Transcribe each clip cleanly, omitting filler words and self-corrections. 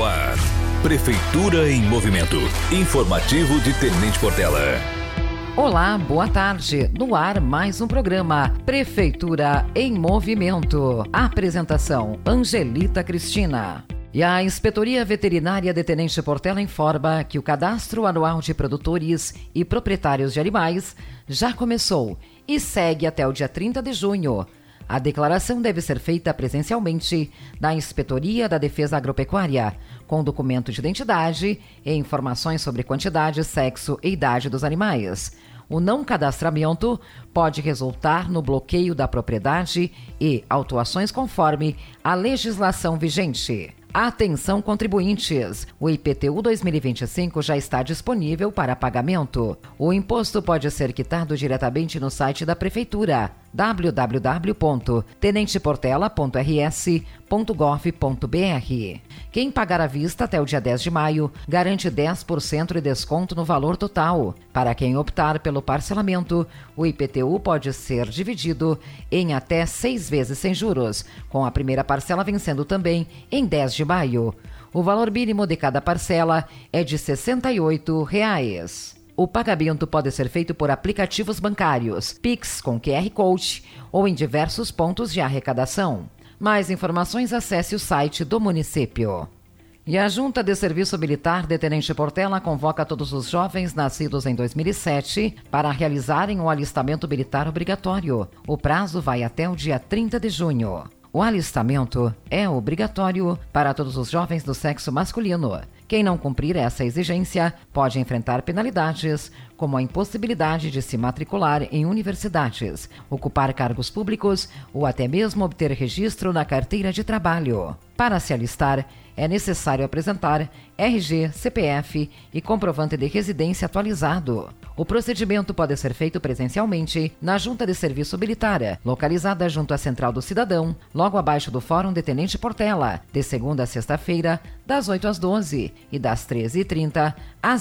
ar. Prefeitura em Movimento. Informativo de Tenente Portela. Olá, boa tarde. No ar, mais um programa Prefeitura em Movimento. Apresentação, Angelita Cristina. E a Inspetoria Veterinária de Tenente Portela informa que o Cadastro Anual de Produtores e Proprietários de Animais já começou e segue até o dia 30 de junho. A declaração deve ser feita presencialmente na Inspetoria da Defesa Agropecuária, com documento de identidade e informações sobre quantidade, sexo e idade dos animais. O não cadastramento pode resultar no bloqueio da propriedade e autuações conforme a legislação vigente. Atenção, contribuintes! O IPTU 2025 já está disponível para pagamento. O imposto pode ser quitado diretamente no site da Prefeitura, www.tenenteportela.rs.gov.br. Quem pagar à vista até o dia 10 de maio garante 10% de desconto no valor total. Para quem optar pelo parcelamento, o IPTU pode ser dividido em até 6 vezes sem juros, com a primeira parcela vencendo também em 10 de maio. O valor mínimo de cada parcela é de R$ 68. O pagamento pode ser feito por aplicativos bancários, Pix com QR Code ou em diversos pontos de arrecadação. Mais informações, acesse o site do município. E a Junta de Serviço Militar de Tenente Portela convoca todos os jovens nascidos em 2007 para realizarem um alistamento militar obrigatório. O prazo vai até o dia 30 de junho. O alistamento é obrigatório para todos os jovens do sexo masculino. Quem não cumprir essa exigência pode enfrentar penalidades, como a impossibilidade de se matricular em universidades, ocupar cargos públicos ou até mesmo obter registro na carteira de trabalho. Para se alistar, é necessário apresentar RG, CPF e comprovante de residência atualizado. O procedimento pode ser feito presencialmente na Junta de Serviço Militar, localizada junto à Central do Cidadão, logo abaixo do Fórum de Tenente Portela, de segunda a sexta-feira, das 8 às 12 e das 13h30 às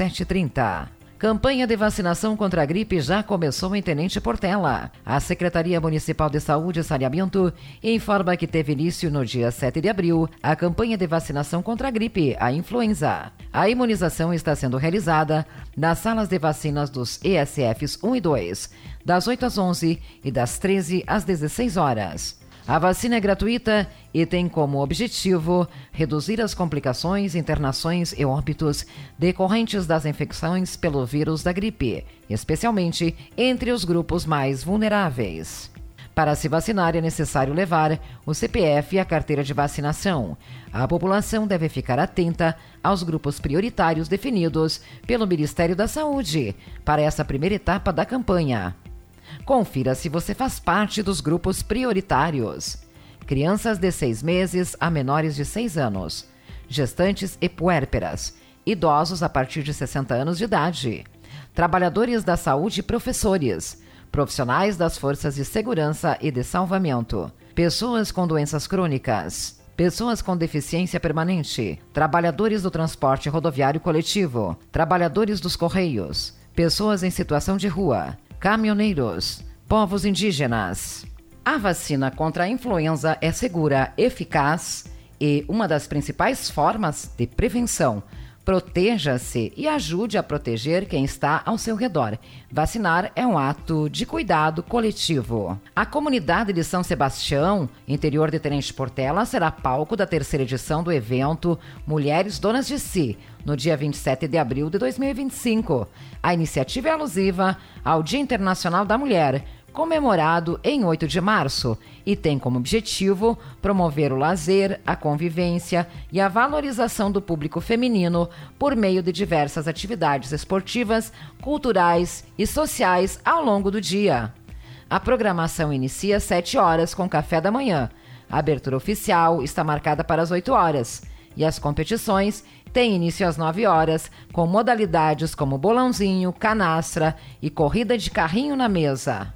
17h30. Campanha de vacinação contra a gripe já começou em Tenente Portela. A Secretaria Municipal de Saúde e Saneamento informa que teve início no dia 7 de abril a campanha de vacinação contra a gripe, a influenza. A imunização está sendo realizada nas salas de vacinas dos ESFs 1 e 2, das 8 às 11 e das 13 às 16 horas. A vacina é gratuita e tem como objetivo reduzir as complicações, internações e óbitos decorrentes das infecções pelo vírus da gripe, especialmente entre os grupos mais vulneráveis. Para se vacinar é necessário levar o CPF e a carteira de vacinação. A população deve ficar atenta aos grupos prioritários definidos pelo Ministério da Saúde para essa primeira etapa da campanha. Confira se você faz parte dos grupos prioritários. Crianças de 6 meses a menores de 6 anos, gestantes e puérperas, idosos a partir de 60 anos de idade, trabalhadores da saúde e professores, profissionais das forças de segurança e de salvamento, pessoas com doenças crônicas, pessoas com deficiência permanente, trabalhadores do transporte rodoviário coletivo, trabalhadores dos correios, pessoas em situação de rua, caminhoneiros, povos indígenas. A vacina contra a influenza é segura, eficaz e uma das principais formas de prevenção. Proteja-se e ajude a proteger quem está ao seu redor. Vacinar é um ato de cuidado coletivo. A comunidade de São Sebastião, interior de Tenente Portela, será palco da terceira edição do evento Mulheres Donas de Si, no dia 27 de abril de 2025. A iniciativa é alusiva ao Dia Internacional da Mulher, comemorado em 8 de março, e tem como objetivo promover o lazer, a convivência e a valorização do público feminino por meio de diversas atividades esportivas, culturais e sociais ao longo do dia. A programação inicia às 7 horas com café da manhã. A abertura oficial está marcada para as 8 horas e as competições têm início às 9 horas, com modalidades como bolãozinho, canastra e corrida de carrinho na mesa.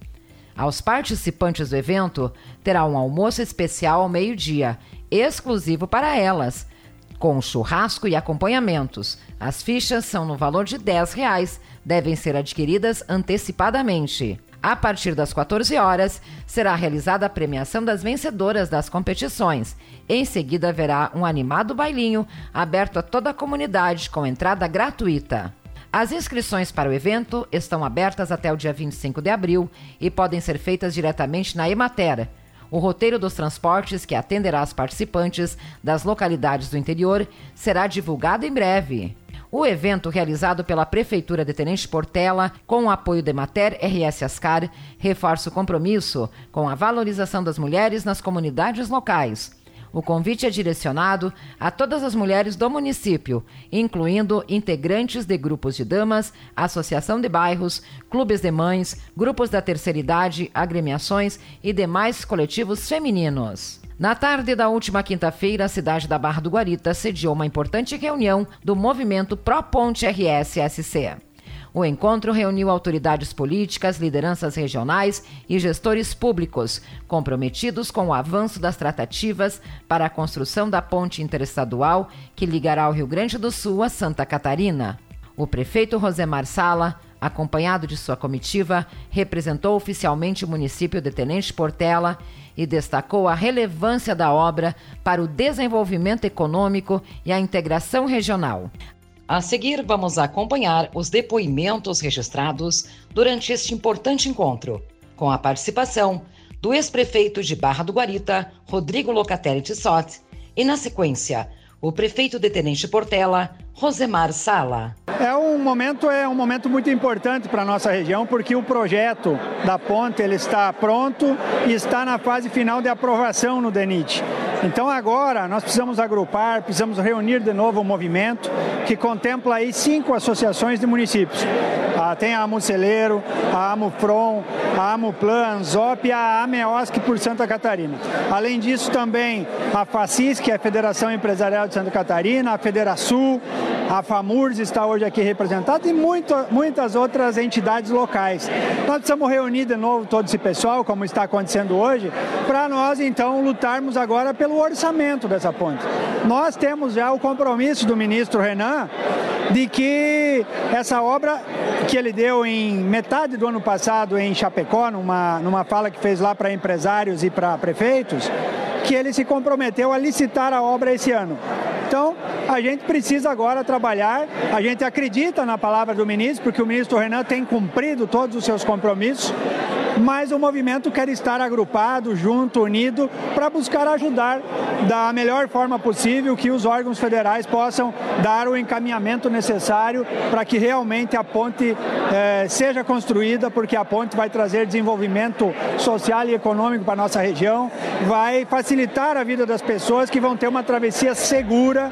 Aos participantes do evento, terá um almoço especial ao meio-dia, exclusivo para elas, com churrasco e acompanhamentos. As fichas são no valor de R$ 10, devem ser adquiridas antecipadamente. A partir das 14 horas, será realizada a premiação das vencedoras das competições. Em seguida, haverá um animado bailinho aberto a toda a comunidade com entrada gratuita. As inscrições para o evento estão abertas até o dia 25 de abril e podem ser feitas diretamente na Emater. O roteiro dos transportes que atenderá as participantes das localidades do interior será divulgado em breve. O evento, realizado pela Prefeitura de Tenente Portela, com o apoio da Emater RS Ascar, reforça o compromisso com a valorização das mulheres nas comunidades locais. O convite é direcionado a todas as mulheres do município, incluindo integrantes de grupos de damas, associação de bairros, clubes de mães, grupos da terceira idade, agremiações e demais coletivos femininos. Na tarde da última quinta-feira, a cidade da Barra do Guarita sediou uma importante reunião do movimento Proponte RS-SC. O encontro reuniu autoridades políticas, lideranças regionais e gestores públicos, comprometidos com o avanço das tratativas para a construção da ponte interestadual que ligará o Rio Grande do Sul a Santa Catarina. O prefeito Rosemar Sala, acompanhado de sua comitiva, representou oficialmente o município de Tenente Portela e destacou a relevância da obra para o desenvolvimento econômico e a integração regional. A seguir, vamos acompanhar os depoimentos registrados durante este importante encontro, com a participação do ex-prefeito de Barra do Guarita, Rodrigo Locatelli Tissot, e, na sequência, o prefeito de Tenente Portela, Rosemar Sala. É um momento muito importante para a nossa região, porque o projeto da ponte ele está pronto e está na fase final de aprovação no DENIT. Então agora nós precisamos agrupar, precisamos reunir de novo o movimento, que contempla aí 5 associações de municípios. Tem a Amuceleiro, a Amufron, a Amuplan, a Anzop e a Ameosc por Santa Catarina. Além disso também a FACIS, que é a Federação Empresarial de Santa Catarina, a Federasul, a FAMURS está hoje aqui representada e muitas outras entidades locais. Nós precisamos reunir de novo todo esse pessoal, como está acontecendo hoje, para nós então lutarmos agora pelo orçamento dessa ponte. Nós temos já o compromisso do ministro Renan de que essa obra que ele deu em metade do ano passado em Chapecó, numa fala que fez lá para empresários e para prefeitos, que ele se comprometeu a licitar a obra esse ano. Então, a gente precisa agora trabalhar, a gente acredita na palavra do ministro, porque o ministro Renan tem cumprido todos os seus compromissos, mas o movimento quer estar agrupado, junto, unido, para buscar ajudar da melhor forma possível que os órgãos federais possam dar o encaminhamento necessário para que realmente a ponte seja construída, porque a ponte vai trazer desenvolvimento social e econômico para a nossa região, vai facilitar a vida das pessoas que vão ter uma travessia segura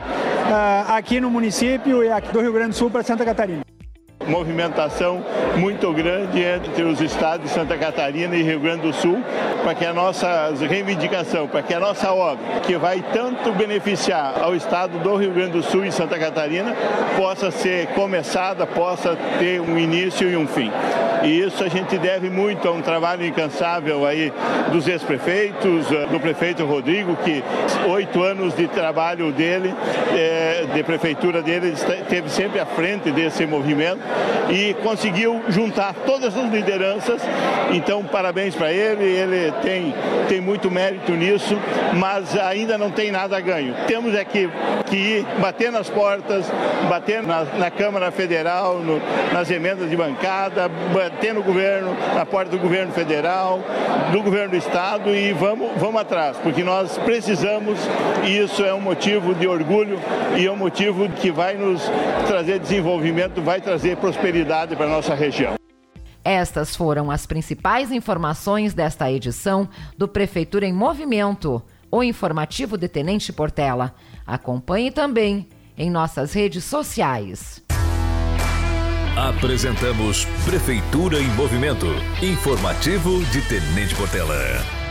aqui no município e aqui do Rio Grande do Sul para Santa Catarina. Movimentação muito grande entre os estados de Santa Catarina e Rio Grande do Sul para que a nossa reivindicação, para que a nossa obra, que vai tanto beneficiar ao estado do Rio Grande do Sul e Santa Catarina, possa ser começada, possa ter um início e um fim. E isso a gente deve muito a um trabalho incansável aí dos ex-prefeitos, do prefeito Rodrigo, que 8 anos de trabalho dele, de prefeitura dele, esteve sempre à frente desse movimento e conseguiu juntar todas as lideranças. Então, parabéns para ele tem muito mérito nisso, mas ainda não tem nada ganho. Temos é que ir bater nas portas, bater na Câmara Federal, nas emendas de bancada, bater no governo, na porta do governo federal, do governo do estado e vamos atrás, porque nós precisamos e isso é um motivo de orgulho e é um motivo que vai nos trazer desenvolvimento, vai trazer prosperidade para a nossa região. Estas foram as principais informações desta edição do Prefeitura em Movimento, o informativo de Tenente Portela. Acompanhe também em nossas redes sociais. Apresentamos Prefeitura em Movimento, informativo de Tenente Portela.